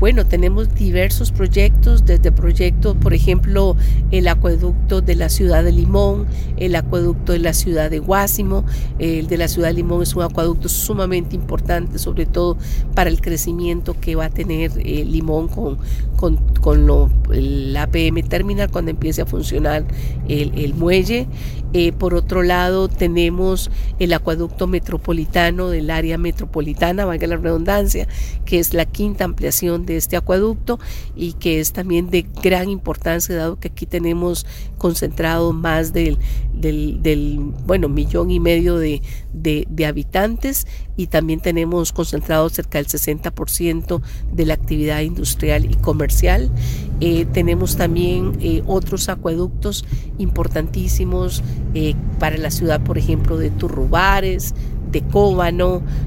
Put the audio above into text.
Bueno, tenemos diversos proyectos, desde proyectos, por ejemplo, el acueducto de la ciudad de Limón, el acueducto de la ciudad de Guásimo. El de la ciudad de Limón es un acueducto sumamente importante, sobre todo para el crecimiento que va a tener Limón con el APM Terminal cuando empiece a funcionar el muelle. Por otro lado, tenemos el acueducto metropolitano del área metropolitana, valga la redundancia, que es la quinta ampliación de este acueducto y que es también de gran importancia, dado que aquí tenemos concentrado más del 1,5 millones de habitantes, y también tenemos concentrado cerca del 60% de la actividad industrial y comercial. Tenemos también otros acueductos importantísimos para la ciudad, por ejemplo, de Turrubares, de Cóbano,